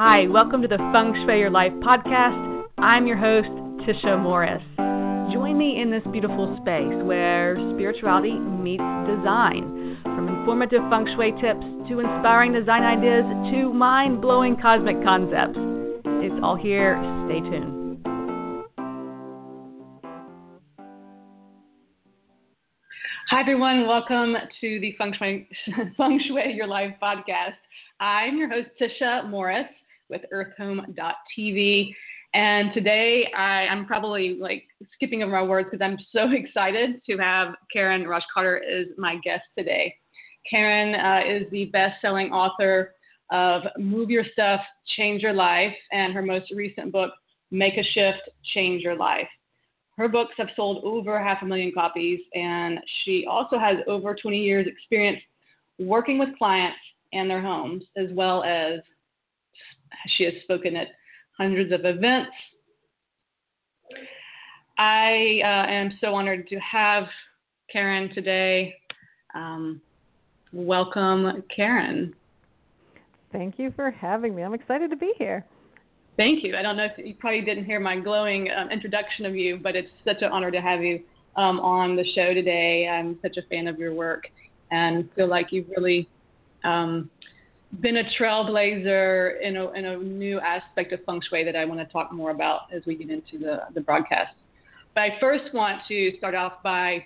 Hi, welcome to the Feng Shui Your Life podcast. I'm your host, Tisha Morris. Join me in this beautiful space where spirituality meets design. From informative Feng Shui tips to inspiring design ideas to mind-blowing cosmic concepts. It's all here. Stay tuned. Hi, everyone. Welcome to the Feng Shui Your Life podcast. I'm your host, Tisha Morris with earthhome.tv. And today I'm probably skipping over my words because I'm so excited to have Karen Rosh-Carter as my guest today. Karen is the best-selling author of Move Your Stuff, Change Your Life, and her most recent book, Make a Shift, Change Your Life. Her books have sold over 500,000 copies, and she also has over 20 years experience working with clients and their homes, as well as she has spoken at hundreds of events. I am so honored to have Karen today. Welcome, Karen. Thank you for having me. I'm excited to be here. Thank you. I don't know if you probably didn't hear my glowing introduction of you, but it's such an honor to have you on the show today. I'm such a fan of your work and feel like you've really been a trailblazer in a new aspect of Feng Shui that I want to talk more about as we get into the broadcast. But I first want to start off by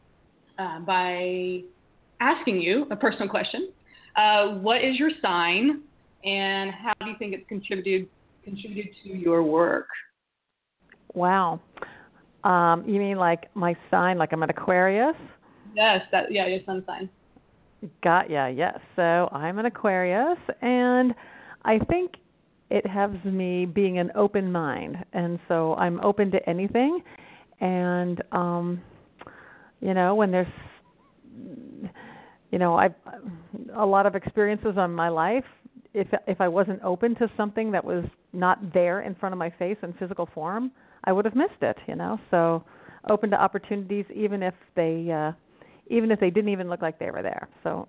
asking you a personal question. What is your sign, and how do you think it's contributed to your work? Wow. You mean like my sign, like I'm an Aquarius? Yes, your sun sign. Got ya, yes. So I'm an Aquarius, and I think it has me being an open mind. And so I'm open to anything. And, when there's, I've a lot of experiences on my life. If I wasn't open to something that was not there in front of my face in physical form, I would have missed it, So open to opportunities, even if they didn't even look like they were there. So,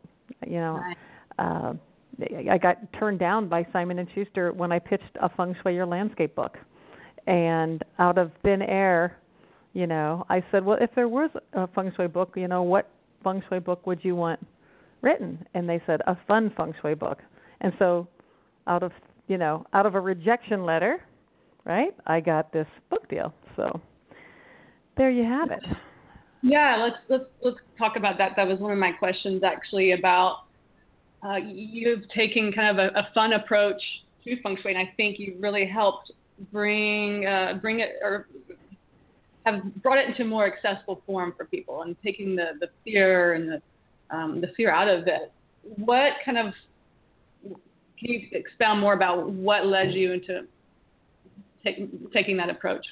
I got turned down by Simon & Schuster when I pitched a Feng Shui Your Landscape book. And out of thin air, I said, well, if there was a Feng Shui book, what Feng Shui book would you want written? And they said, a fun Feng Shui book. And so out of a rejection letter, right, I got this book deal. So there you have it. Yeah, let's talk about that. That was one of my questions actually about you've taken kind of a fun approach to Feng Shui, and I think you've really helped bring it, or have brought it into a more accessible form for people, and taking the fear and the fear out of it. What kind of, can you expound more about what led you into taking that approach?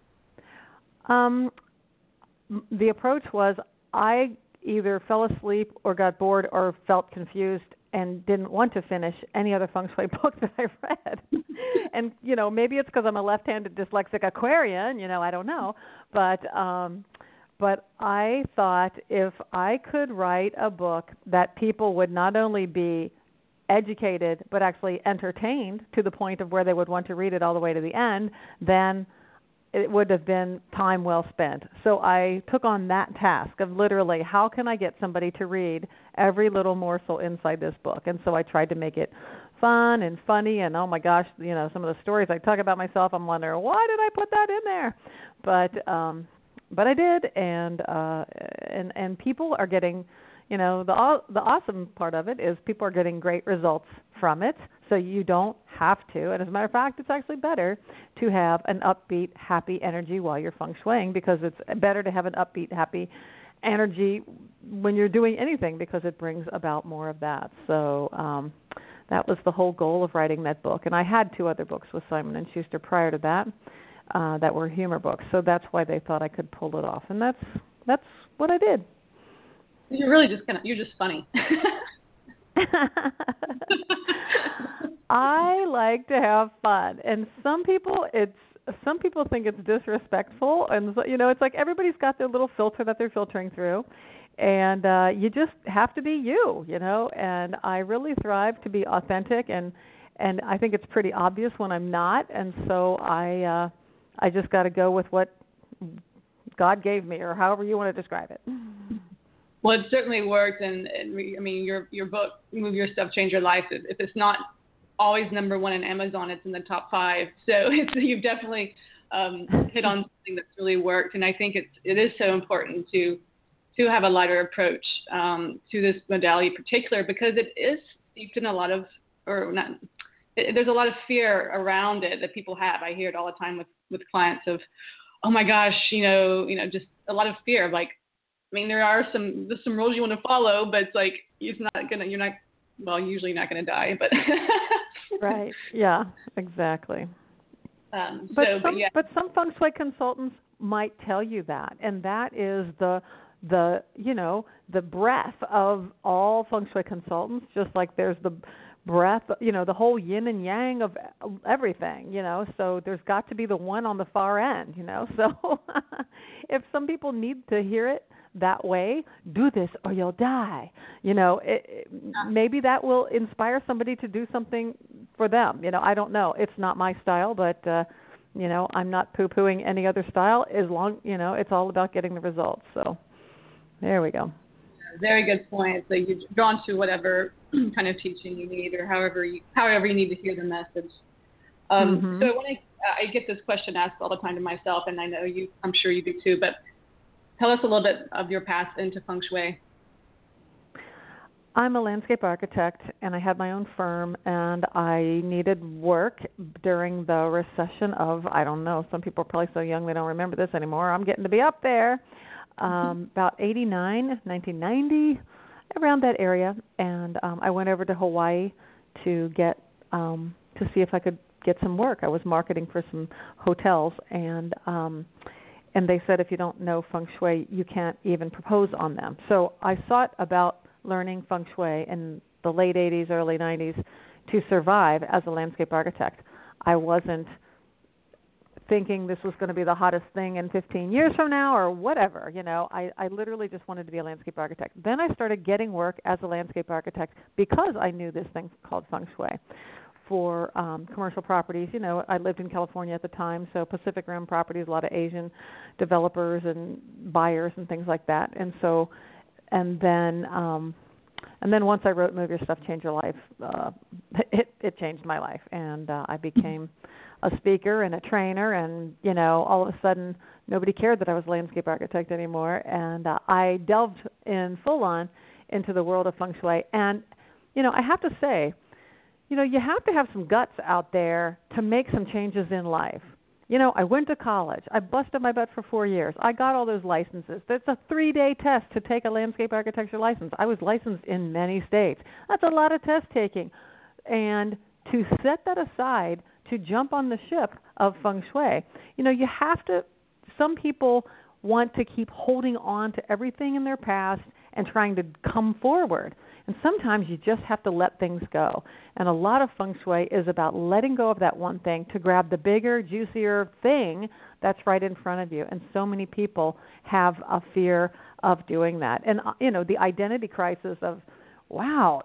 The approach was I either fell asleep or got bored or felt confused and didn't want to finish any other Feng Shui book that I read. And, maybe it's because I'm a left-handed dyslexic Aquarian, I don't know. But I thought if I could write a book that people would not only be educated but actually entertained to the point of where they would want to read it all the way to the end, then it would have been time well spent. So I took on that task of literally, how can I get somebody to read every little morsel inside this book? And so I tried to make it fun and funny, and oh my gosh, some of the stories I talk about myself, I'm wondering, why did I put that in there? But I did, and people are getting, the awesome part of it is people are getting great results from it. So you don't have to. And as a matter of fact, it's actually better to have an upbeat, happy energy while you're Feng Shuiing, because it's better to have an upbeat, happy energy when you're doing anything, because it brings about more of that. So that was the whole goal of writing that book. And I had 2 other books with Simon & Schuster prior to that that were humor books. So that's why they thought I could pull it off. And that's what I did. You're really you're just funny. I like to have fun, and some people think it's disrespectful, and it's like everybody's got their little filter that they're filtering through, and you just have to be you, And I really thrive to be authentic, and and I think it's pretty obvious when I'm not, and so I just got to go with what God gave me, or however you want to describe it. Well, it certainly worked, and I mean, your book, Move Your Stuff, Change Your Life. If it's not always number one in Amazon, it's in the top 5. So you've definitely hit on something that's really worked, and I think it is so important to have a lighter approach to this modality in particular, because it is steeped in a lot of, there's a lot of fear around it that people have. I hear it all the time with clients of, oh my gosh, just a lot of fear of like, I mean, there's some rules you want to follow, but it's like, you're usually not going to die, but. Right. Yeah, exactly. But some feng shui consultants might tell you that, and that is the breadth of all feng shui consultants, just like there's the breadth, the whole yin and yang of everything, so there's got to be the one on the far end, so if some people need to hear it that way, do this or you'll die, maybe that will inspire somebody to do something for them. I don't know. It's not my style, but I'm not poo-pooing any other style as long, it's all about getting the results. So there we go. Very good point. So you're drawn to whatever kind of teaching you need, or however you need to hear the message. So I get this question asked all the time to myself, and I know I'm sure you do too, but tell us a little bit of your path into feng shui. I'm a landscape architect, and I had my own firm, and I needed work during the recession of, I don't know, some people are probably so young they don't remember this anymore. I'm getting to be up there. About 89, 1990, around that area, and I went over to Hawaii to get to see if I could get some work. I was marketing for some hotels, and they said if you don't know feng shui, you can't even propose on them. So I sought about learning feng shui in the late 80s, early 90s to survive as a landscape architect. I wasn't thinking this was going to be the hottest thing in 15 years from now or whatever, I literally just wanted to be a landscape architect. Then I started getting work as a landscape architect because I knew this thing called feng shui for commercial properties. I lived in California at the time, so Pacific Rim properties, a lot of Asian developers and buyers and things like that. And then once I wrote Move Your Stuff, Change Your Life, it changed my life, and I became a speaker and a trainer, and all of a sudden nobody cared that I was a landscape architect anymore, and I delved in full on into the world of feng shui. And I have to say, you have to have some guts out there to make some changes in life. I went to college. I busted my butt for 4 years. I got all those licenses. That's a 3-day test to take a landscape architecture license. I was licensed in many states. That's a lot of test taking. And to set that aside, to jump on the ship of feng shui, you have to, some people want to keep holding on to everything in their past and trying to come forward. And sometimes you just have to let things go. And a lot of feng shui is about letting go of that one thing to grab the bigger, juicier thing that's right in front of you. And so many people have a fear of doing that. And, the identity crisis of, wow,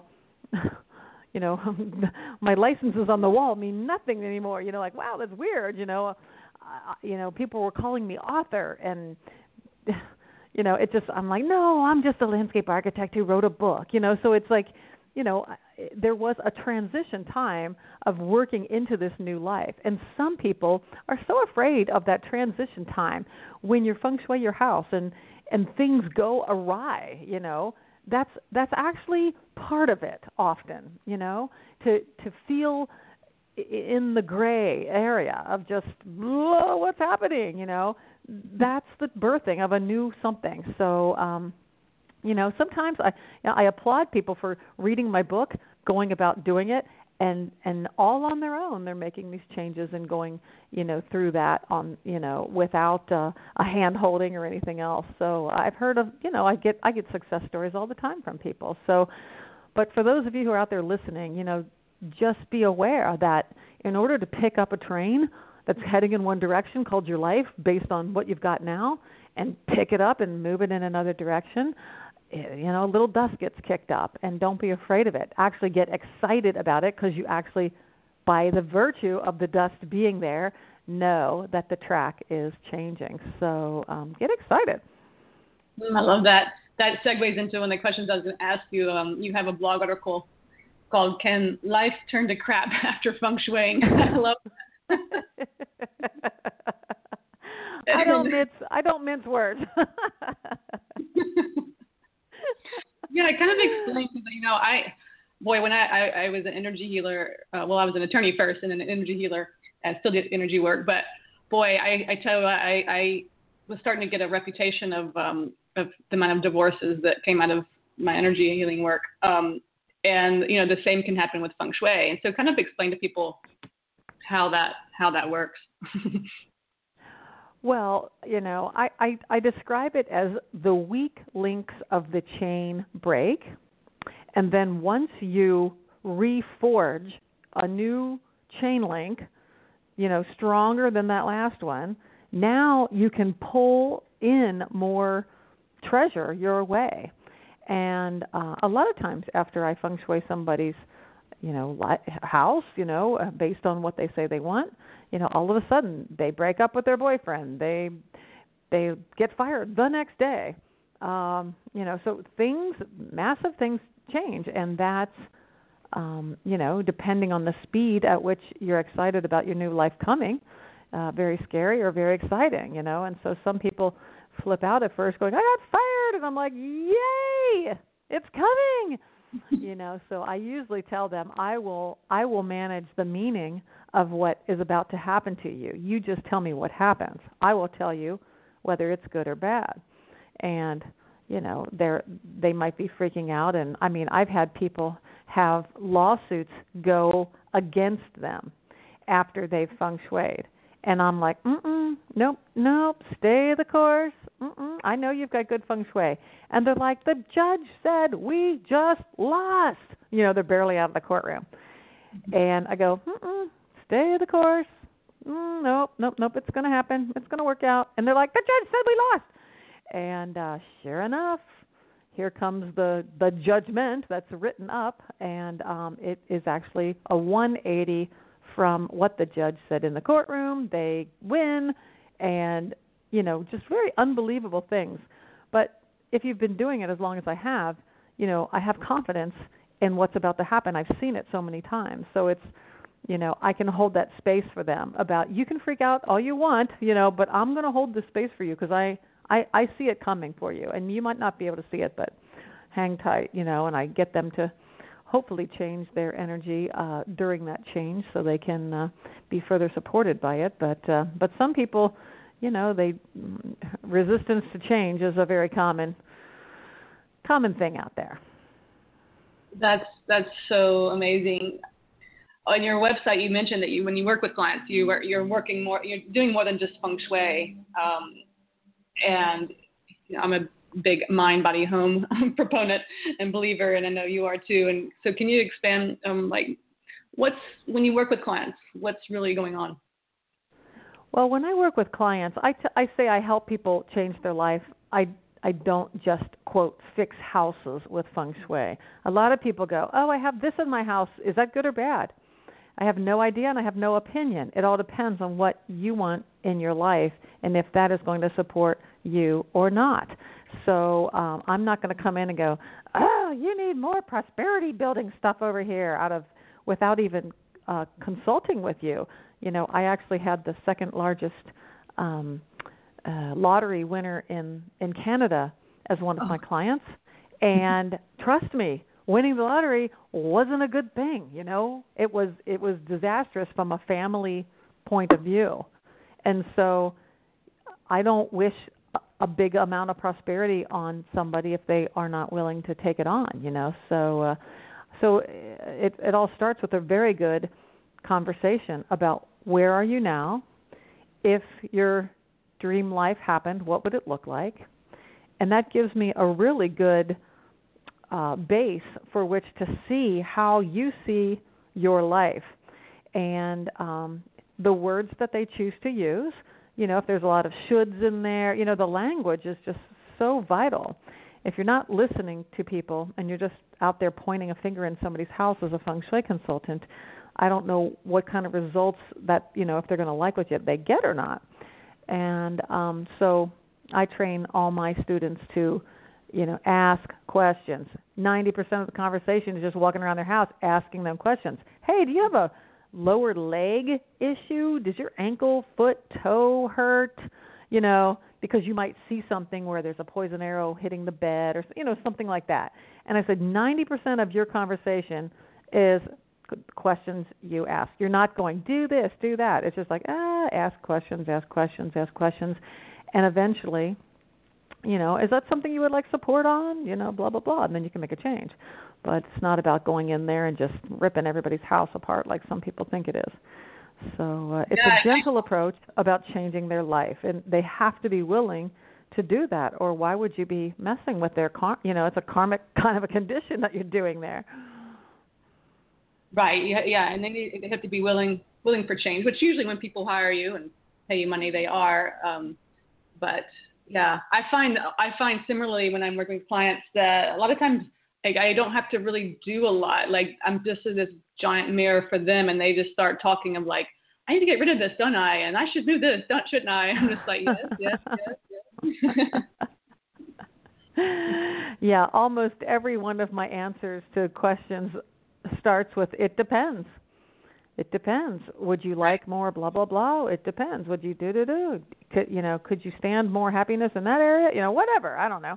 my licenses on the wall mean nothing anymore. Like, wow, that's weird. People were calling me author, and it just, I'm like, no, I'm just a landscape architect who wrote a book. So it's like, there was a transition time of working into this new life, and some people are so afraid of that transition time when you feng shui your house and things go awry. That's actually part of it often, to feel in the gray area of just, whoa, what's happening, that's the birthing of a new something. So, sometimes I applaud people for reading my book, going about doing it, and all on their own, they're making these changes and going, through that on, without a hand holding or anything else. So I've heard of, I get success stories all the time from people. So, but for those of you who are out there listening, just be aware that in order to pick up a train that's heading in one direction called your life based on what you've got now and pick it up and move it in another direction, a little dust gets kicked up, and don't be afraid of it. Actually get excited about it, because you actually, by the virtue of the dust being there, know that the track is changing. So get excited. I love that. That segues into one of the questions I was going to ask you. You have a blog article called "Can Life Turn to Crap After Feng Shuiing?" I love that. I don't mince words. Yeah, I kind of explained because when I was an energy healer. I was an attorney first and an energy healer, and still did energy work. But boy, I tell you, I was starting to get a reputation of the amount of divorces that came out of my energy healing work. And the same can happen with feng shui. And so, kind of explain to people how that works. Well, I describe it as the weak links of the chain break, and then once you reforge a new chain link, stronger than that last one, now you can pull in more treasure your way. And a lot of times after I feng shui somebody's house, based on what they say they want, all of a sudden they break up with their boyfriend. They get fired the next day. So massive things change, and that's, depending on the speed at which you're excited about your new life coming, very scary or very exciting, And so some people flip out at first going, I got fired, and I'm like, yay, it's coming. So I usually tell them, I will manage the meaning of what is about to happen to you. You just tell me what happens. I will tell you whether it's good or bad. And, they might be freaking out. And I mean, I've had people have lawsuits go against them after they've feng shuied. And I'm like, nope, stay the course. I know you've got good feng shui. And they're like, the judge said we just lost. They're barely out of the courtroom. And I go, stay the course. Nope, it's going to happen. It's going to work out. And they're like, the judge said we lost. And sure enough, here comes the judgment that's written up. And it is actually a 180 from what the judge said in the courtroom. They win, and, just very unbelievable things. But if you've been doing it as long as I have, I have confidence in what's about to happen. I've seen it so many times. So it's, I can hold that space for them about, you can freak out all you want, but I'm going to hold the space for you because I see it coming for you. And you might not be able to see it, but hang tight, and I get them to hopefully change their energy during that change so they can be further supported by it. But some people, resistance to change is a very common thing out there. That's so amazing. On your website, you mentioned that when you work with clients, you're doing more than just feng shui. And I'm a big mind, body, home proponent and believer, and I know you are too. And so, can you expand, when you work with clients, what's really going on? Well, when I work with clients, I say I help people change their life. I don't just, quote, fix houses with feng shui. A lot of people go, I have this in my house. Is that good or bad? I have no idea, and I have no opinion. It all depends on what you want in your life and if that is going to support you or not. So I'm not going to come in and go, you need more prosperity building stuff over here without even consulting with you. I actually had the second largest lottery winner in Canada as one of my clients. And trust me, winning the lottery wasn't a good thing. It was disastrous from a family point of view. And so I don't wish a big amount of prosperity on somebody if they are not willing to take it on, So it all starts with a very good conversation about where are you now? If your dream life happened, what would it look like? And that gives me a really good base for which to see how you see your life. And the words that they choose to use, if there's a lot of shoulds in there, the language is just so vital. if you're not listening to people and you're just out there pointing a finger in somebody's house as a feng shui consultant, I don't know what kind of results that, if they're going to like what they get or not. And so I train all my students to, ask questions. 90% of the conversation is just walking around their house asking them questions. Hey, do you have a lower leg issue? Does your ankle, foot, toe hurt? Because you might see something where there's a poison arrow hitting the bed or, something like that. And I said 90% of your conversation is questions you ask. You're not going, do this, do that. It's just like, ask questions, ask questions, ask questions. And eventually, is that something you would like support on? Blah, blah, blah. And then you can make a change. But it's not about going in there and just ripping everybody's house apart like some people think it is. So it's a gentle approach about changing their life. And they have to be willing to do that. Or why would you be messing with their, it's a karmic kind of a condition that you're doing there. Right. Yeah. And they have to be willing for change, which usually when people hire you and pay you money, they are. But yeah, I find similarly when I'm working with clients that a lot of times I don't have to really do a lot. Like I'm just this giant mirror for them, and they just start talking of like, I need to get rid of this, don't I? And I should do this, shouldn't I? I'm just like, yes. Yeah, almost every one of my answers to questions starts with, it depends. It depends. Would you like more blah, blah, blah? It depends. Would you do? Could you stand more happiness in that area? Whatever. I don't know.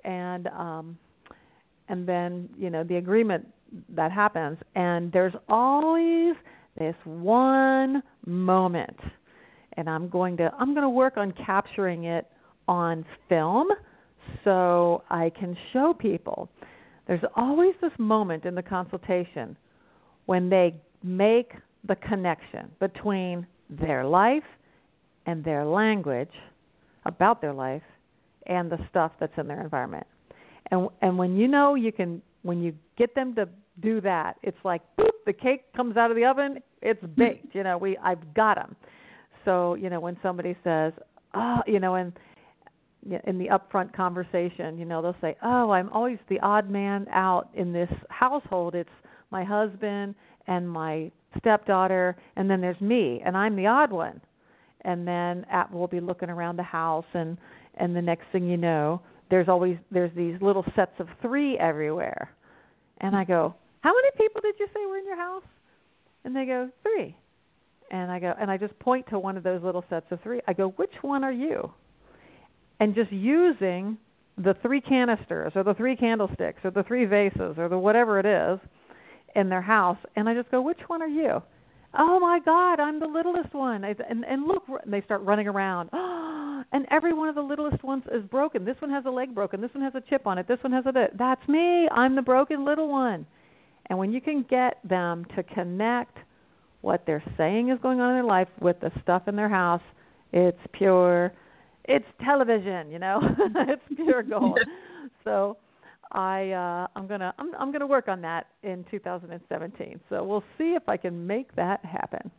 And then, the agreement that happens. And there's always this one moment. And I'm going to work on capturing it on film so I can show people. There's always this moment in the consultation when they make the connection between their life and their language about their life and the stuff that's in their environment. And when when you get them to do that, it's like, boop, the cake comes out of the oven, it's baked. I've got them. So, when somebody says, and in the upfront conversation, they'll say, I'm always the odd man out in this household. It's my husband and my stepdaughter, and then there's me, and I'm the odd one. And then we'll be looking around the house, and the next thing you know, there's these little sets of 3 everywhere. And I go, how many people did you say were in your house? And they go, 3. And I go, and I just point to one of those little sets of 3. I go, which one are you? And just using the 3 canisters or the 3 candlesticks or the 3 vases or the whatever it is in their house, and I just go, which one are you? Oh, my God, I'm the littlest one. And look, and they start running around. And every one of the littlest ones is broken. This one has a leg broken. This one has a chip on it. This one has that's me. I'm the broken little one. And when you can get them to connect what they're saying is going on in their life with the stuff in their house, it's it's television, it's pure gold. So I'm gonna work on that in 2017. So we'll see if I can make that happen.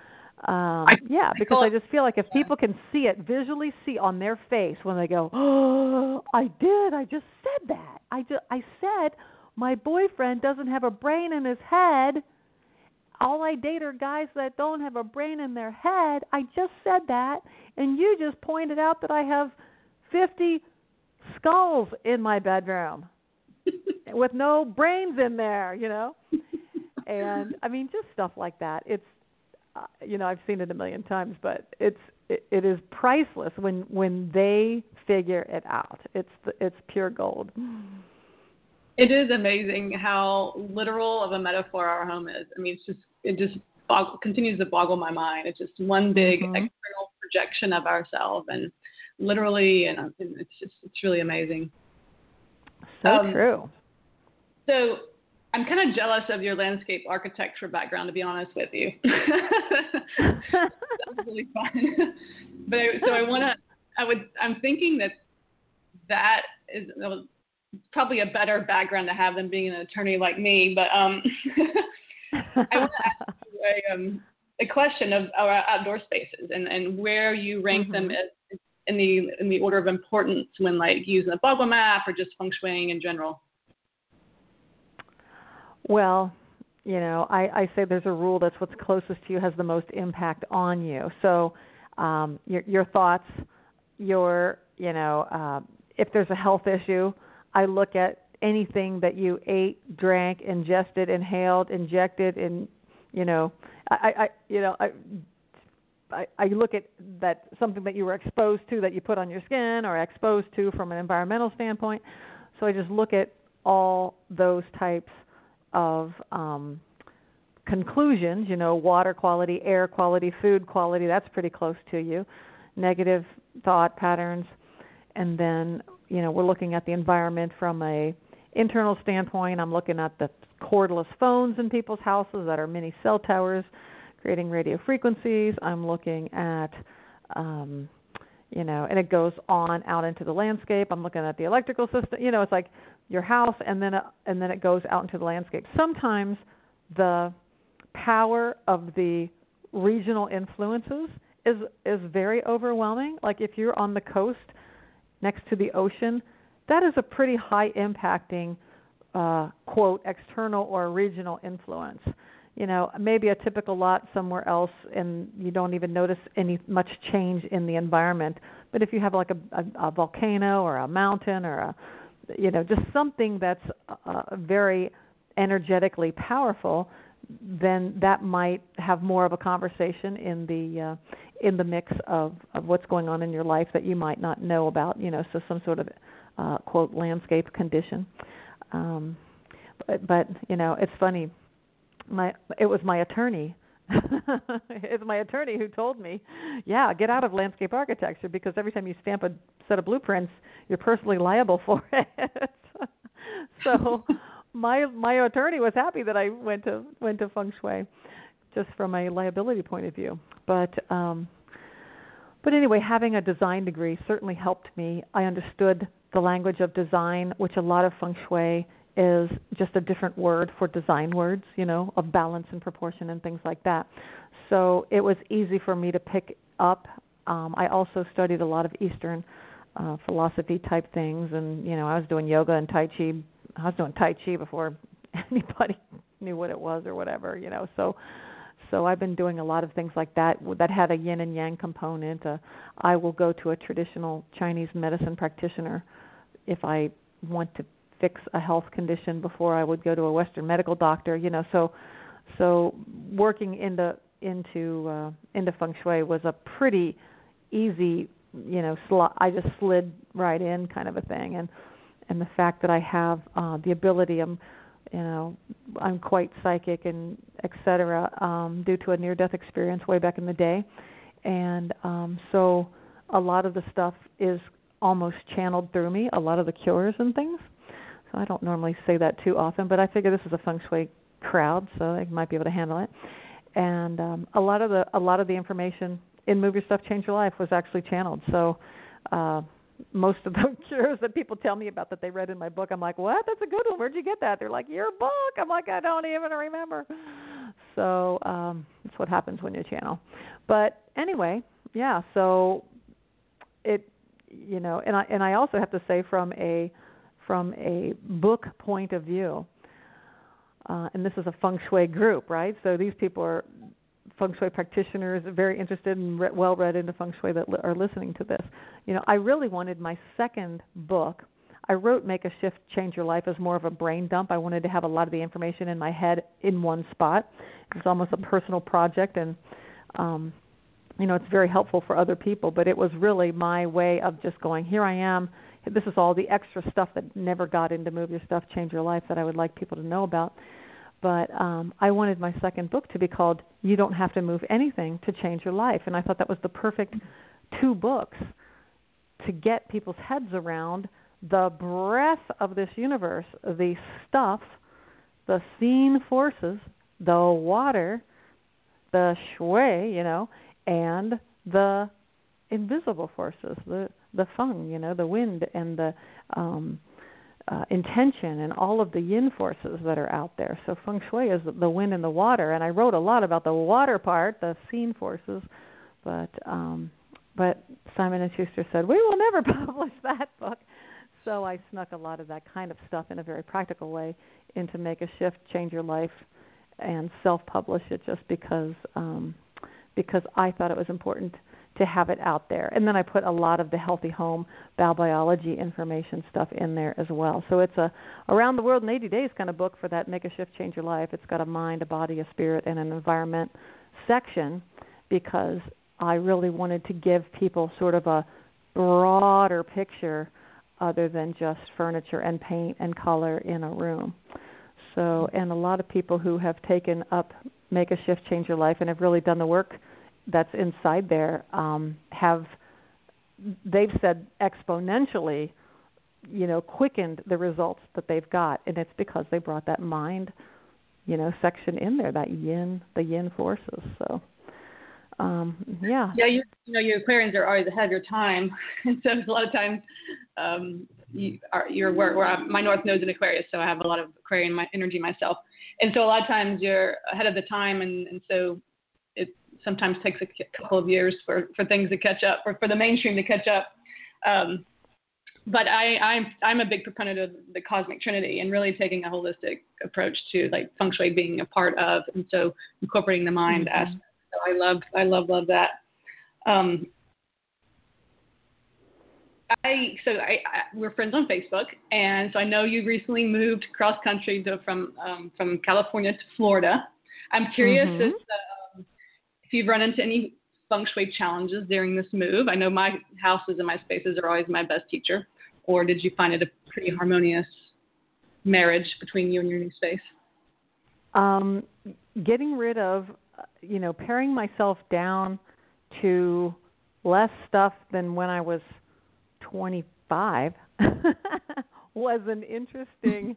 Because I just feel like if people can visually see on their face when they go, oh, I just said that. I said my boyfriend doesn't have a brain in his head. All I date are guys that don't have a brain in their head. I just said that, and you just pointed out that I have 50 skulls in my bedroom with no brains in there, And I mean, just stuff like that. It's, I've seen it a million times, but it is priceless when they figure it out. It's pure gold. It is amazing how literal of a metaphor our home is. I mean, it just continues to boggle my mind. It's just one big external projection of ourselves, and literally, and it's really amazing. So true. So I'm kind of jealous of your landscape architecture background, to be honest with you. That was really fun. I'm thinking that was probably a better background to have than being an attorney like me. But I want to ask you a question of our outdoor spaces and where you rank them in the order of importance when like using a Bagua map or just feng shuiing in general? Well, I say there's a rule that's what's closest to you has the most impact on you. So your thoughts, if there's a health issue, I look at anything that you ate, drank, ingested, inhaled, injected, and I look at that something that you were exposed to that you put on your skin or exposed to from an environmental standpoint. So I just look at all those types of conclusions, water quality, air quality, food quality, that's pretty close to you, negative thought patterns. And then, we're looking at the environment from a internal standpoint. I'm looking at the cordless phones in people's houses that are mini cell towers creating radio frequencies. I'm looking at, and it goes on out into the landscape. I'm looking at the electrical system. It's like your house, and then it goes out into the landscape. Sometimes the power of the regional influences is very overwhelming. Like if you're on the coast next to the ocean, that is a pretty high impacting, quote, external or regional influence. Maybe a typical lot somewhere else and you don't even notice much change in the environment. But if you have like a volcano or a mountain or just something that's very energetically powerful, then that might have more of a conversation in the mix of what's going on in your life that you might not know about. So some sort of quote landscape condition. But it's funny. It was my attorney. It's my attorney who told me, get out of landscape architecture because every time you stamp a set of blueprints, you're personally liable for it. So my attorney was happy that I went to feng shui, just from a liability point of view. But anyway, having a design degree certainly helped me. I understood the language of design, which a lot of feng shui is just a different word for design words, of balance and proportion and things like that. So it was easy for me to pick up. I also studied a lot of Eastern philosophy type things, and I was doing yoga and Tai Chi. I was doing Tai Chi before anybody knew what it was or whatever, So I've been doing a lot of things like that had a yin and yang component. I will go to a traditional Chinese medicine practitioner if I want to fix a health condition before I would go to a Western medical doctor. So working into feng shui was a pretty easy, I just slid right in kind of a thing, and the fact that I have the ability, I'm quite psychic and et cetera, due to a near-death experience way back in the day. And so a lot of the stuff is almost channeled through me, a lot of the cures and things. So I don't normally say that too often, but I figure this is a feng shui crowd, so I might be able to handle it. And a lot of the information in Move Your Stuff, Change Your Life was actually channeled. So most of the cures that people tell me about that they read in my book, I'm like, what? That's a good one. Where'd you get that? They're like, your book. I'm like, I don't even remember. So that's what happens when you channel. But anyway, so it, and I also have to say from a book point of view, and this is a feng shui group, right? So these people are feng shui practitioners, very interested and well read into feng shui that are listening to this. I really wanted my second book. I wrote Make a Shift, Change Your Life as more of a brain dump. I wanted to have a lot of the information in my head in one spot. It's almost a personal project, and it's very helpful for other people, but it was really my way of just going, here I am. This is all the extra stuff that never got into Move Your Stuff, Change Your Life that I would like people to know about. But I wanted my second book to be called You Don't Have to Move Anything to Change Your Life. And I thought that was the perfect two books to get people's heads around the breadth of this universe, the stuff, the seen forces, the water, the shui, and the invisible forces, the feng, the wind and the intention and all of the yin forces that are out there. So feng shui is the wind and the water, and I wrote a lot about the water part, the seen forces, but but Simon & Schuster said, we will never publish that book. So I snuck a lot of that kind of stuff in a very practical way into Make a Shift, Change Your Life, and self-publish it just because I thought it was important to have it out there. And then I put a lot of the Healthy Home bowel biology information stuff in there as well. So it's a around the world in 80 days kind of book for that Make a Shift, Change Your Life. It's got a mind, a body, a spirit, and an environment section because I really wanted to give people sort of a broader picture other than just furniture and paint and color in a room. So, and a lot of people who have taken up Make a Shift, Change Your Life and have really done the work that's inside there they've said exponentially, quickened the results that they've got. And it's because they brought that mind, section in there, that the yin forces. So, yeah. Yeah, your Aquarians are always ahead of your time. And so a lot of times my North Node's in Aquarius, so I have a lot of Aquarian energy myself. And so a lot of times you're ahead of the time, and so it sometimes takes a couple of years for things to catch up, or for the mainstream to catch up. But I'm a big proponent of the cosmic trinity and really taking a holistic approach to like feng shui being a part of, and so incorporating the mind aspect. So I love that. We're friends on Facebook, and so I know you recently moved cross country from California to Florida. I'm curious if you've run into any feng shui challenges during this move. I know my houses and my spaces are always my best teacher, or did you find it a pretty harmonious marriage between you and your new space? Getting rid of, paring myself down to less stuff than when I was 25 was an interesting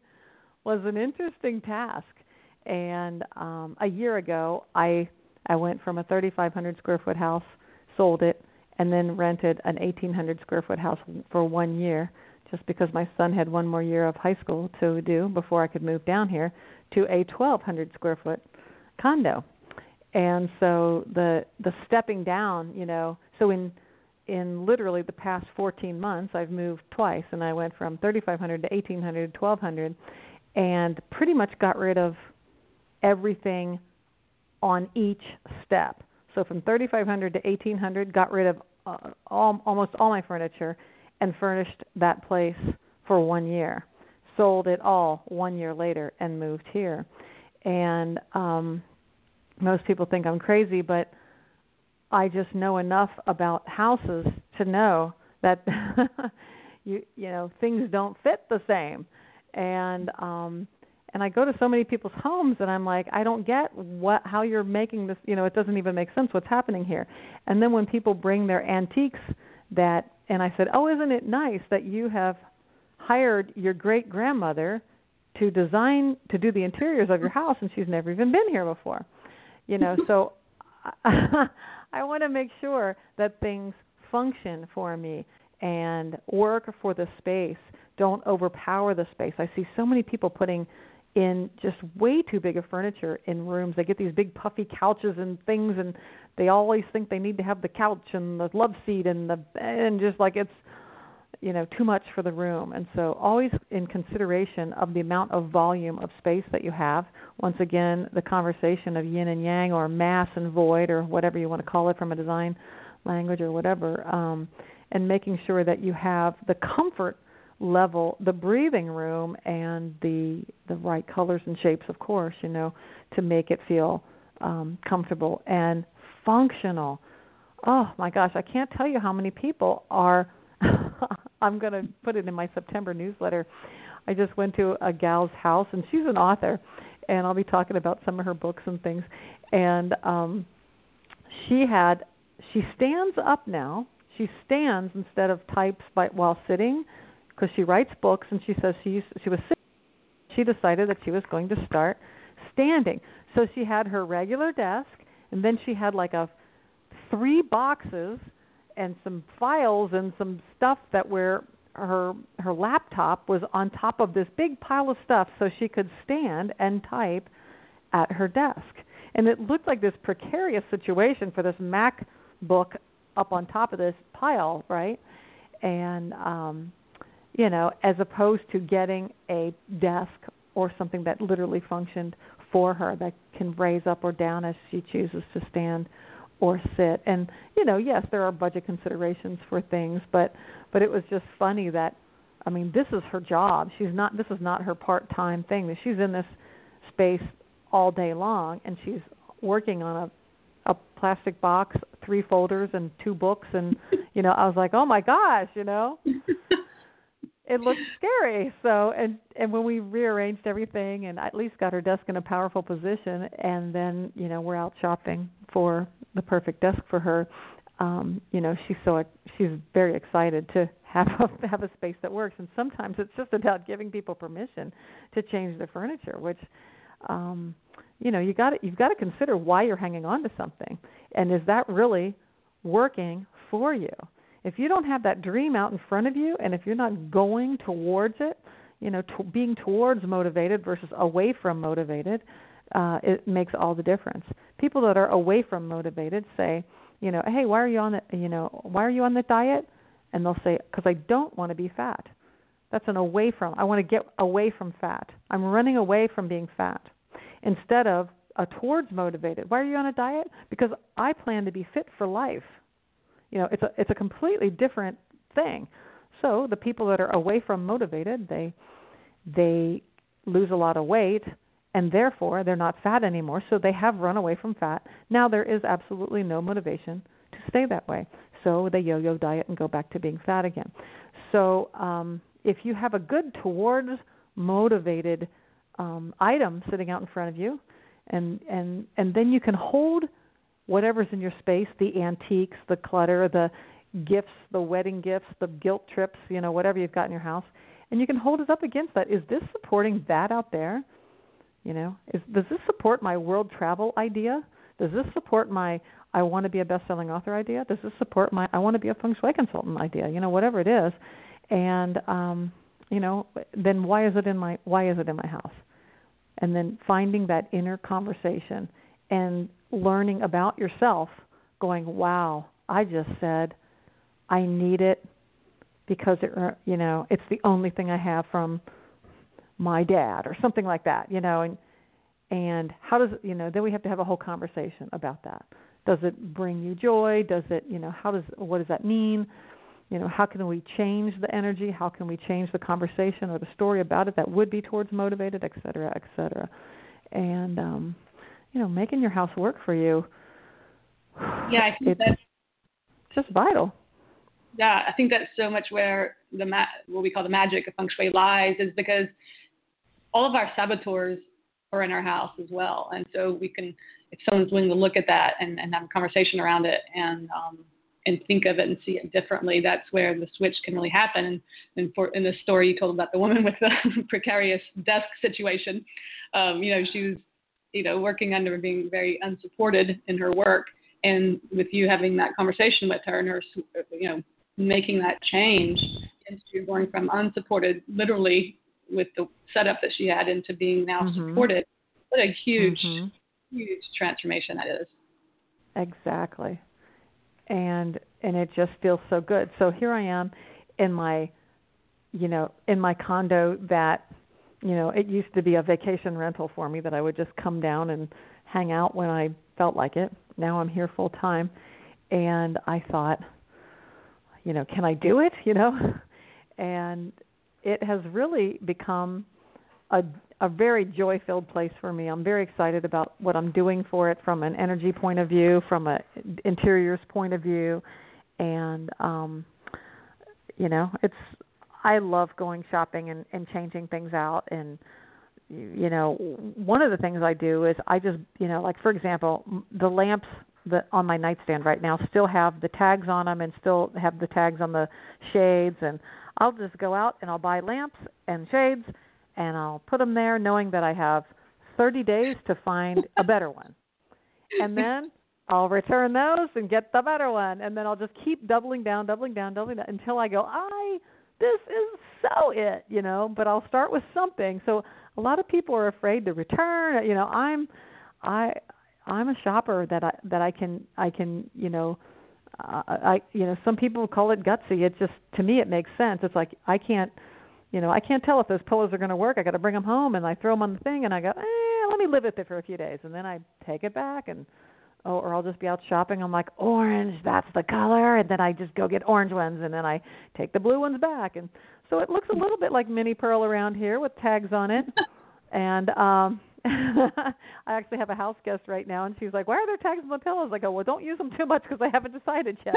task. And a year ago, I went from a 3,500 square foot house, sold it, and then rented an 1,800 square foot house for 1 year, just because my son had one more year of high school to do before I could move down here, to a 1,200 square foot condo. And so the stepping down, so in literally the past 14 months, I've moved twice, and I went from 3,500 to 1,800 to 1,200, and pretty much got rid of everything on each step. So from 3,500 to 1,800, got rid of almost all my furniture and furnished that place for 1 year. Sold it all 1 year later and moved here. And most people think I'm crazy, but I just know enough about houses to know that things don't fit the same. And I go to so many people's homes, and I'm like, I don't get how you're making this. It doesn't even make sense what's happening here. And then when people bring their antiques, and I said, oh, isn't it nice that you have hired your great grandmother to do the interiors of your house, and she's never even been here before. So I want to make sure that things function for me and work for the space, don't overpower the space. I see so many people putting in just way too big of furniture in rooms. They get these big puffy couches and things, and they always think they need to have the couch and the love seat and just like it's too much for the room. And so always in consideration of the amount of volume of space that you have. Once again, the conversation of yin and yang, or mass and void, or whatever you want to call it from a design language or whatever, and making sure that you have the comfort level, the breathing room, and the right colors and shapes, of course, to make it feel comfortable and functional. Oh my gosh, I can't tell you how many people are I'm going to put it in my September newsletter. I just went to a gal's house, and she's an author, and I'll be talking about some of her books and things. And she stands up now. She stands instead of types while sitting, because she writes books, and she says she was sitting. She decided that she was going to start standing. So she had her regular desk, and then she had like 3 boxes and some files and some stuff that where her laptop was on top of this big pile of stuff, so she could stand and type at her desk. And it looked like this precarious situation for this MacBook up on top of this pile, right? And you know, as opposed to getting a desk or something that literally functioned for her, that can raise up or down as she chooses to stand or sit. And, you know, yes, there are budget considerations for things, but it was just funny that, I mean, this is her job. This is not her part-time thing. She's in this space all day long, and she's working on a plastic box, 3 folders, and 2 books. And, you know, I was like, oh, my gosh, you know. It looked scary. So, and when we rearranged everything and at least got her desk in a powerful position, and then, you know, we're out shopping for the perfect desk for her, you know, she's very excited to have a space that works. And sometimes it's just about giving people permission to change their furniture, which, you know, you've got to consider why you're hanging on to something, and is that really working for you? If you don't have that dream out in front of you, and if you're not going towards it, you know, being towards motivated versus away from motivated, it makes all the difference. People that are away from motivated say, you know, hey, why are you on the diet? And they'll say, because I don't want to be fat. That's an away from. I want to get away from fat. I'm running away from being fat. Instead of a towards motivated. Why are you on a diet? Because I plan to be fit for life. You know, it's a completely different thing. So the people that are away from motivated, they lose a lot of weight, and therefore they're not fat anymore. So they have run away from fat. Now there is absolutely no motivation to stay that way. So they yo-yo diet and go back to being fat again. So if you have a good towards motivated item sitting out in front of you, and then you can hold whatever's in your space, the antiques, the clutter, the gifts, the wedding gifts, the guilt trips, you know, whatever you've got in your house, and you can hold it up against that. Is this supporting that out there? You know, does this support my world travel idea? Does this support my I want to be a best-selling author idea? Does this support my I want to be a feng shui consultant idea? You know, whatever it is, and you know, then why is it in my house? And then finding that inner conversation and learning about yourself, going, wow, I just said I need it because you know, it's the only thing I have from my dad or something like that, you know, and how does, you know, then we have to have a whole conversation about that. Does it bring you joy? Does it, you know, what does that mean? You know, how can we change the energy? How can we change the conversation or the story about it that would be towards motivated, et cetera, et cetera. And, you know, making your house work for you. Yeah, I think that's just vital. Yeah, I think that's so much where what we call the magic of feng shui lies, is because all of our saboteurs are in our house as well. And so we can, if someone's willing to look at that and have a conversation around it and think of it and see it differently, that's where the switch can really happen. And in the story you told about the woman with the precarious desk situation, you know, she was, you know, working under being very unsupported in her work, and with you having that conversation with her and her, you know, making that change into going from unsupported, literally with the setup that she had, into being now supported. What a huge, huge transformation that is. Exactly. And it just feels so good. So here I am in my condo that, you know, it used to be a vacation rental for me that I would just come down and hang out when I felt like it. Now I'm here full time. And I thought, you know, can I do it? You know, and it has really become a very joy-filled place for me. I'm very excited about what I'm doing for it from an energy point of view, from an interiors point of view. And, you know, I love going shopping and changing things out. And, you know, one of the things I do is I just, you know, like, for example, the lamps that on my nightstand right now still have the tags on them and still have the tags on the shades. And I'll just go out and I'll buy lamps and shades and I'll put them there knowing that I have 30 days to find a better one. And then I'll return those and get the better one. And then I'll just keep doubling down until I go, this is so it, you know, but I'll start with something. So a lot of people are afraid to return. You know, I'm a shopper that I can, you know, some people call it gutsy. It just, to me, it makes sense. It's like I can't tell if those pillows are going to work. I got to bring them home, and I throw them on the thing, and I go, let me live with it for a few days, and then I take it back, or I'll just be out shopping. I'm like, orange, that's the color, and then I just go get orange ones, and then I take the blue ones back, and so it looks a little bit like Mini Pearl around here with tags on it, and I actually have a house guest right now, and she's like, why are there tags on the pillows? I go, well, don't use them too much because I haven't decided yet,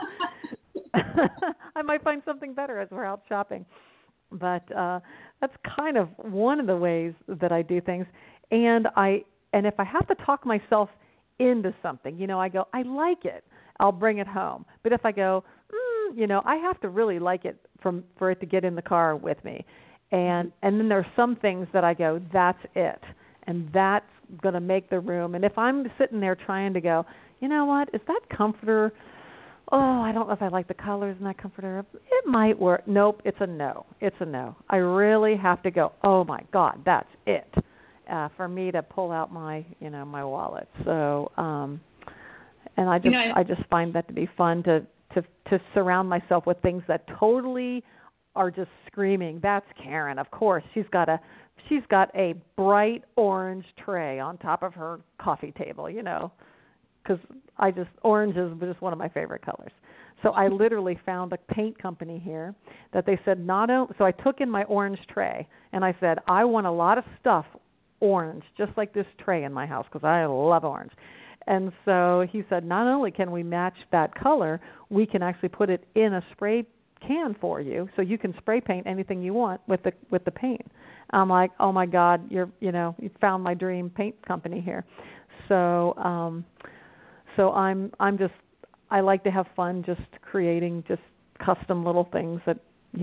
I might find something better as we're out shopping. But that's kind of one of the ways that I do things. And if I have to talk myself into something, I go, I like it, I'll bring it home. But if I go, I have to really like it for it to get in the car with me. And then there's some things that I go, that's it. And that's going to make the room. And if I'm sitting there trying to go, you know what, is that comforter, I don't know if I like the colors in that comforter. It might work. Nope, it's a no. It's a no. I really have to go, oh, my God, that's it, for me to pull out my wallet. So, and I just find that to be fun to surround myself with things that totally are just screaming, that's Karen. Of course, she's got a bright orange tray on top of her coffee table, because orange is just one of my favorite colors. So I literally found a paint company here that they said so I took in my orange tray and I said, I want a lot of stuff orange, just like this tray in my house, because I love orange. And so he said, not only can we match that color, we can actually put it in a spray can for you, so you can spray paint anything you want with the paint. I'm like, oh my God, you found my dream paint company here. So I like to have fun just creating just custom little things that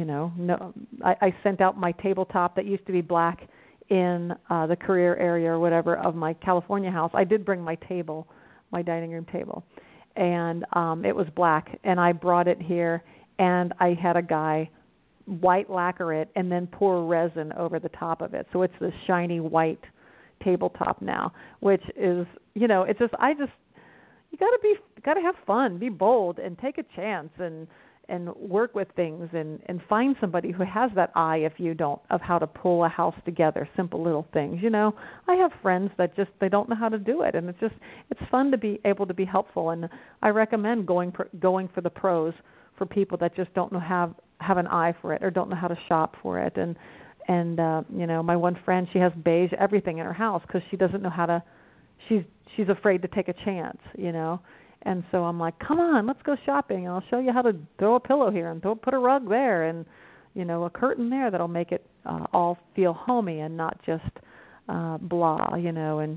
I sent out my tabletop that used to be black in the career area or whatever of my California house. I did bring my table, my dining room table, and it was black, and I brought it here. And I had a guy white lacquer it and then pour resin over the top of it. So it's this shiny white tabletop now, which is, it's just, you gotta have fun, be bold, and take a chance, and work with things, and find somebody who has that eye, if you don't, of how to pull a house together, simple little things. I have friends that just, they don't know how to do it, and it's fun to be able to be helpful. And I recommend going for the pros, for people that just don't know have an eye for it or don't know how to shop for it. And my one friend, she has beige everything in her house because she doesn't know how to. She's afraid to take a chance, And so I'm like, come on, let's go shopping, and I'll show you how to throw a pillow here and put a rug there, and a curtain there that'll make it all feel homey and not just blah, And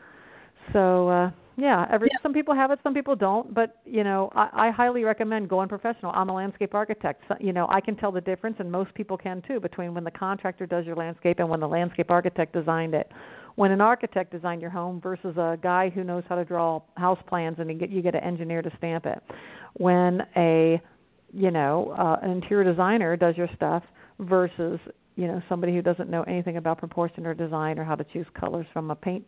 so. Some people have it, some people don't, but, I highly recommend going professional. I'm a landscape architect. So, I can tell the difference, and most people can too, between when the contractor does your landscape and when the landscape architect designed it. When an architect designed your home versus a guy who knows how to draw house plans and you get an engineer to stamp it. When an interior designer does your stuff versus, somebody who doesn't know anything about proportion or design or how to choose colors from a paint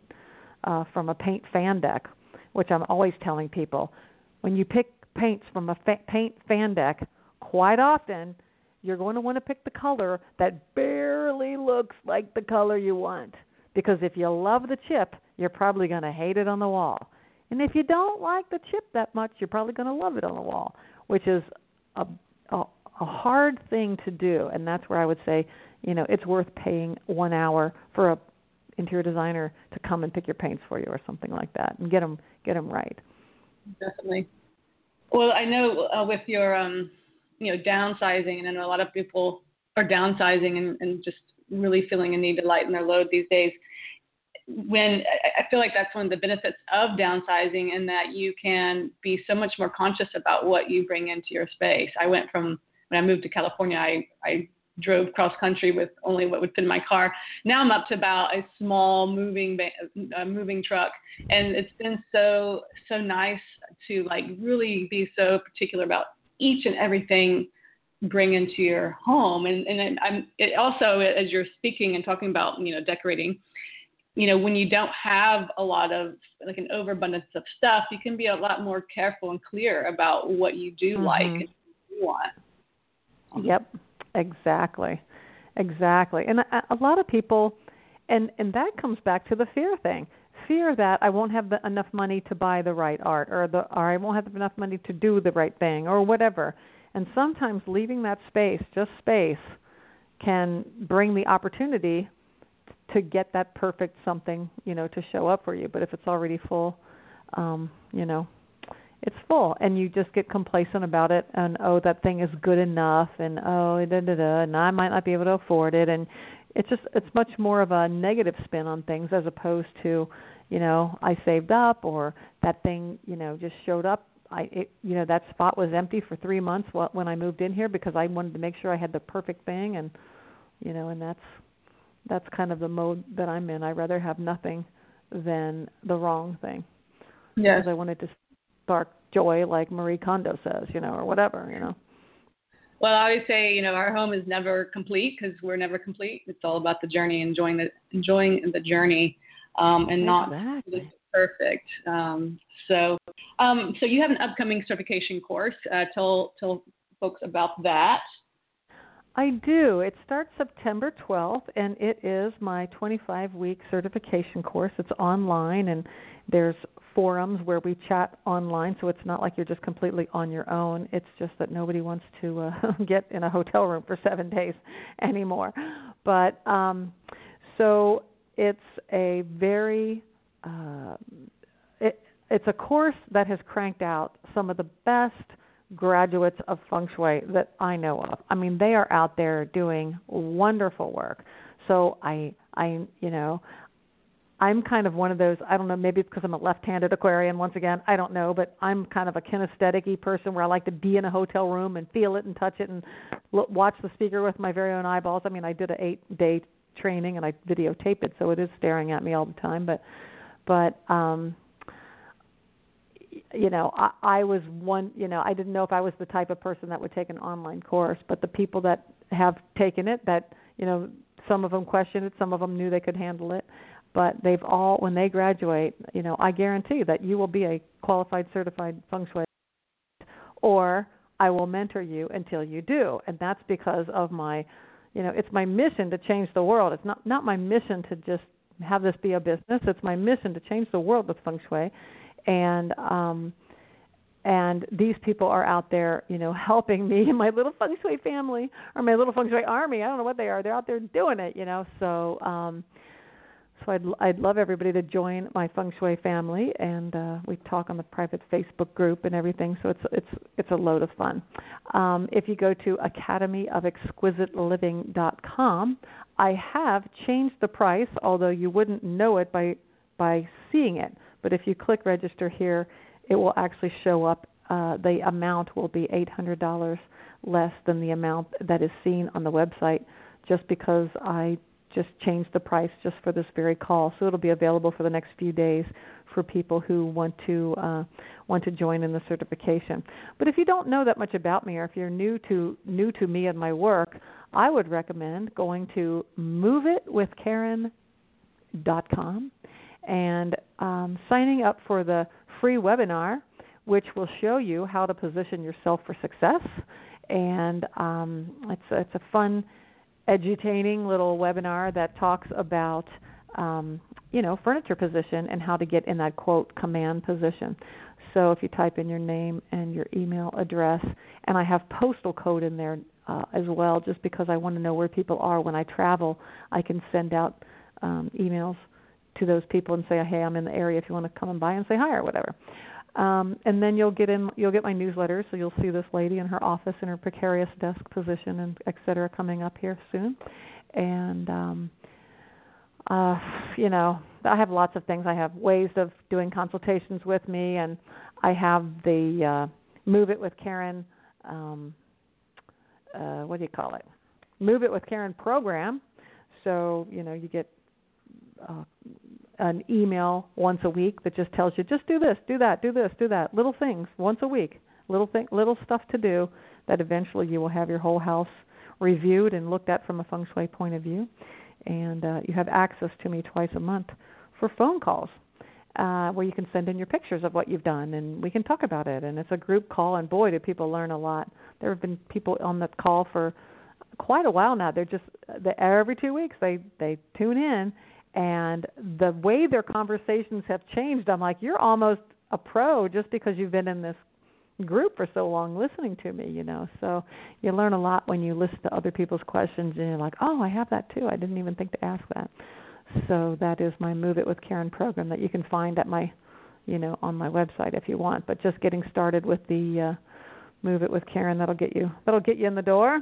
fan deck, which I'm always telling people, when you pick paints from a paint fan deck, quite often you're going to want to pick the color that barely looks like the color you want. Because if you love the chip, you're probably going to hate it on the wall. And if you don't like the chip that much, you're probably going to love it on the wall, which is a hard thing to do. And that's where I would say, it's worth paying 1 hour for a interior designer to come and pick your paints for you or something like that and get them right. Definitely. Well, I know with your downsizing, and I know a lot of people are downsizing and just really feeling a need to lighten their load these days. When I feel like that's one of the benefits of downsizing, in that you can be so much more conscious about what you bring into your space. I went from, when I moved to California, I drove cross country with only what would fit in my car. Now I'm up to about a small moving truck, and it's been so nice to really be so particular about each and everything bring into your home. And it also, as you're speaking and talking about decorating, when you don't have a lot of like an overabundance of stuff, you can be a lot more careful and clear about what you do like and what you want. Yep, exactly. And a lot of people, and that comes back to the fear thing. Fear that I won't have enough money to buy the right art, or I won't have enough money to do the right thing, or whatever. And sometimes leaving that space, just space, can bring the opportunity to get that perfect something, to show up for you. But if it's already full, it's full, and you just get complacent about it, and that thing is good enough, and and I might not be able to afford it, and it's much more of a negative spin on things as opposed to, I saved up, or that thing, just showed up. That spot was empty for 3 months when I moved in here because I wanted to make sure I had the perfect thing, and and that's kind of the mode that I'm in. I'd rather have nothing than the wrong thing. Yes. Because I wanted to spark joy, like Marie Kondo says, or whatever. Well, I always say, our home is never complete because we're never complete. It's all about the journey, enjoying the journey, and not perfect. So you have an upcoming certification course. Tell folks about that. I do. It starts September 12th, and it is my 25-week certification course. It's online, and there's forums where we chat online, so it's not like you're just completely on your own. It's just that nobody wants to get in a hotel room for 7 days anymore. But so it's a very it's a course that has cranked out some of the best graduates of feng shui that I know of. I mean, they are out there doing wonderful work. So I'm kind of one of those, I don't know, maybe it's because I'm a left-handed Aquarian once again, I don't know, but I'm kind of a kinesthetic-y person where I like to be in a hotel room and feel it and touch it and watch the speaker with my very own eyeballs. I mean, I did an 8-day training and I videotaped it, so it is staring at me all the time, but I was one, I didn't know if I was the type of person that would take an online course, but the people that have taken it, that, some of them questioned it, some of them knew they could handle it, but they've all, when they graduate, I guarantee that you will be a qualified, certified feng shui, or I will mentor you until you do. And that's because of my, it's my mission to change the world. It's not my mission to just have this be a business. It's my mission to change the world with feng shui. And these people are out there, helping me and my little feng shui family, or my little feng shui army. I don't know what they are. They're out there doing it, So, I'd love everybody to join my feng shui family, and we talk on the private Facebook group and everything. So it's a load of fun. If you go to academyofexquisiteliving.com, I have changed the price, although you wouldn't know it by seeing it. But if you click register here, it will actually show up. The amount will be $800 less than the amount that is seen on the website, just because I just changed the price just for this very call. So it'll be available for the next few days for people who want to join in the certification. But if you don't know that much about me, or if you're new to me and my work, I would recommend going to moveitwithkaren.com and signing up for the free webinar, which will show you how to position yourself for success. And it's a fun, edutaining little webinar that talks about furniture position and how to get in that, quote, command position. So if you type in your name and your email address, and I have postal code in there as well, just because I want to know where people are when I travel. I can send out emails to those people and say, hey, I'm in the area if you want to come and by and say hi or whatever. And then you'll get my newsletter, so you'll see this lady in her office in her precarious desk position and et cetera coming up here soon. And I have lots of things. I have ways of doing consultations with me, and I have the Move It with Karen. What do you call it? Move It with Karen program. So you get an email once a week that just tells you, just do this, do that, do this, do that. Little things once a week, little stuff to do that eventually you will have your whole house reviewed and looked at from a feng shui point of view. And you have access to me twice a month for phone calls where you can send in your pictures of what you've done, and we can talk about it. And it's a group call, and boy, do people learn a lot. There have been people on the call for quite a while now. Every 2 weeks they tune in, and the way their conversations have changed, I'm like, you're almost a pro just because you've been in this group for so long listening to me, you know. So you learn a lot when you listen to other people's questions, and you're like, oh, I have that too. I didn't even think to ask that. So that is my Move It with Karen program that you can find at my, on my website if you want. But just getting started with the Move It with Karen, that'll get you in the door.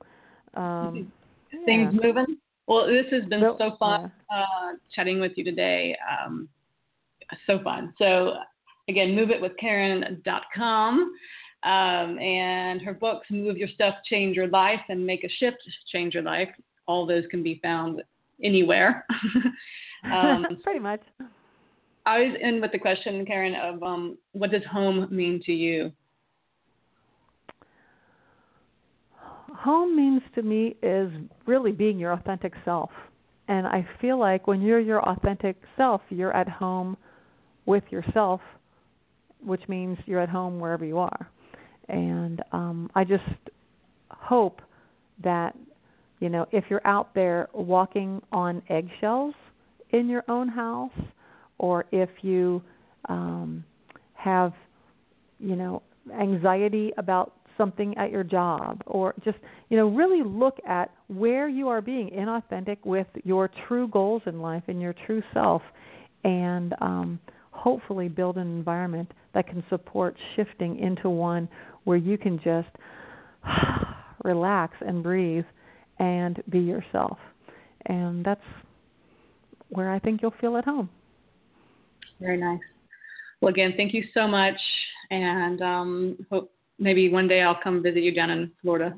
Things moving. Well, this has been so fun chatting with you today. So fun. So again, moveitwithkaren.com, and her books, Move Your Stuff, Change Your Life, and Make a Shift, Change Your Life. All those can be found anywhere. Pretty much. I always end with the question, Karen, of what does home mean to you? Home means to me is really being your authentic self. And I feel like when you're your authentic self, you're at home with yourself, which means you're at home wherever you are. And I just hope that, if you're out there walking on eggshells in your own house, or if you have, anxiety about something at your job, or just, really look at where you are being inauthentic with your true goals in life and your true self, and hopefully build an environment that can support shifting into one where you can just relax and breathe and be yourself. And that's where I think you'll feel at home. Very nice. Well, again, thank you so much, and hope maybe one day I'll come visit you down in Florida.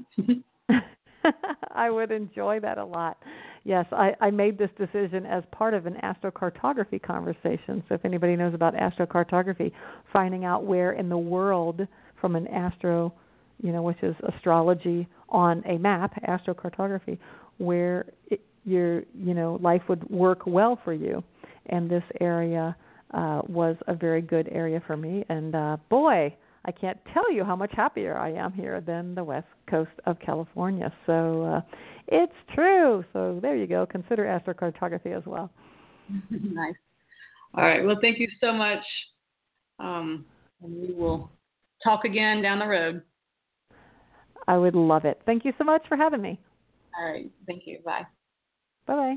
I would enjoy that a lot. Yes, I made this decision as part of an astrocartography conversation. So if anybody knows about astrocartography, finding out where in the world from an astro, which is astrology on a map, astrocartography, where your life would work well for you. And this area was a very good area for me. And boy, I can't tell you how much happier I am here than the west coast of California. So it's true. So there you go. Consider astrocartography as well. Nice. All right. Well, thank you so much. And we will talk again down the road. I would love it. Thank you so much for having me. All right. Thank you. Bye. Bye-bye.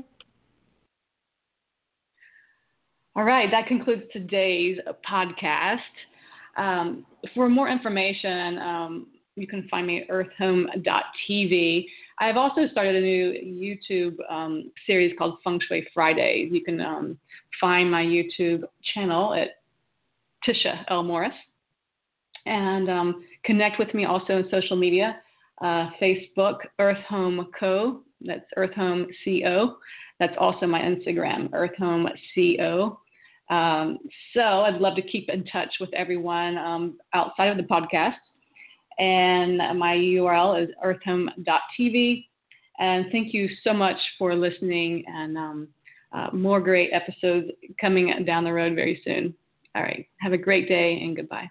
All right. That concludes today's podcast. For more information, you can find me at earthhome.tv. I've also started a new YouTube series called Feng Shui Fridays. You can find my YouTube channel at Tisha L. Morris, and connect with me also on social media, Facebook, Earth Home Co. That's Earth Home CO. That's also my Instagram, Earth Home CO. So I'd love to keep in touch with everyone outside of the podcast. And my URL is earthhome.tv. And thank you so much for listening, and more great episodes coming down the road very soon. All right. Have a great day, and goodbye.